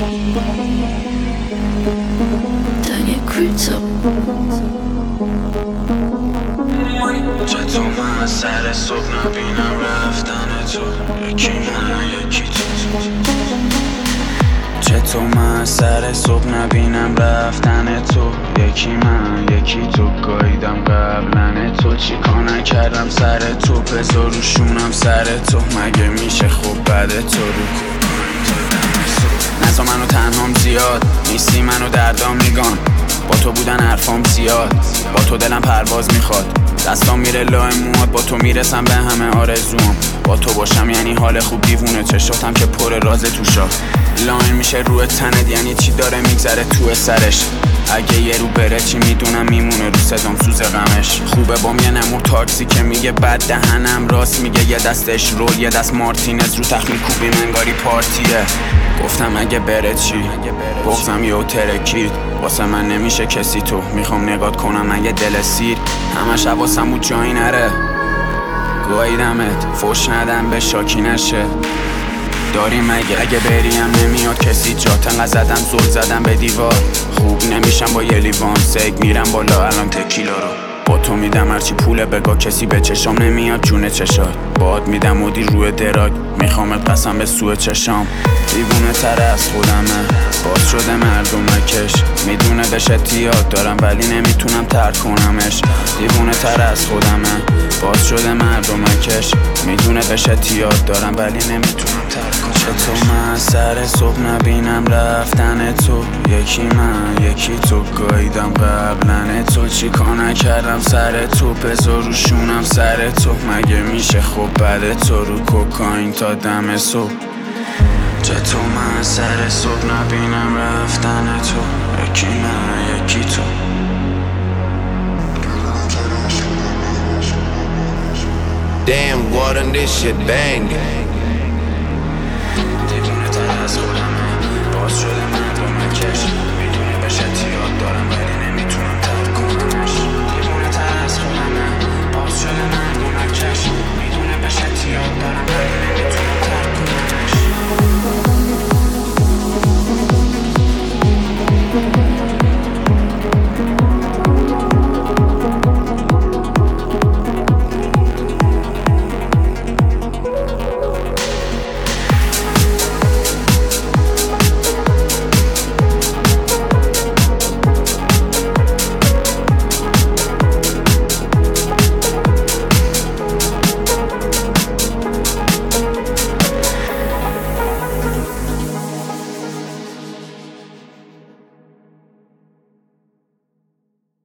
چطور من سر صبح نبینم رفتن تو، یکی من یکی تو. چطور من سر صبح نبینم رفتن تو، یکی من یکی تو. گاییدم قبلن تو، چیکار نکردم سر تو، بذار روشونم سر تو. مگه میشه خوب بعد تو رو نزا منو تنهام زیاد نیستی، منو دردام میگان. با تو بودن حرفام زیاد، با تو دلم پرواز میخواد. دستام میره لای موات، با تو میرسم به همه آرزوام. با تو باشم یعنی حال خوب، دیوونه چشاتم که پر راز توشا. لاین میشه روی تنت یعنی چی داره میگذره تو سرش. اگه یه رو بره چی میدونم میمونه رو صدام سوز غمش. خوبه بام یه نمور تاکسی که میگه بد دهنم راست میگه. یه دستش رول یه دست مارتینز رو تخت میکوبیم انگاری پارتیه. گفتم اگه بره چی، بغزم یهو ترکید. واسه من نمیشه کسی تو، میخوام نگات کنم من یه دل سیر. همش حواسم بود جایی نره، گاییدمت فوش ندم به شاکی نشه. داریم اگه بریم نمیاد کسی جات. انقدر زدم زل زدم به دیوار، خوب نمیشم با یه لیوان. سگ میرم بالا الان تکیلا رو با تو میدم. هرچی پوله بگاه کسی به چشام نمیاد جون چشات. باد میدم مدی روی دراگ، میخوامت قسم به سوی چشام. دیوونه تر از خودمه، باز شده مردمکش. میدونه بهش اعتیاد دارم ولی نمیتونم ترک کنمش. دیوونه تر از خودمه، باز شده مردمکش. میدونه بهش اعتیاد دارم ولی نمیتونم ترک کنمش. چطور من سر صبح نبینم رفتن تو، یکی من یکی تو. گاییدم قبلن تو، چیکار نکردم سر تو، بذار روشونم سر تو. مگه میشه خوب بعد تو رو کوکائین تا دم صبح. چطور من سر صبح نبینم رفتن تو، یکی من یکی تو. Damn, water, this shit bangin'.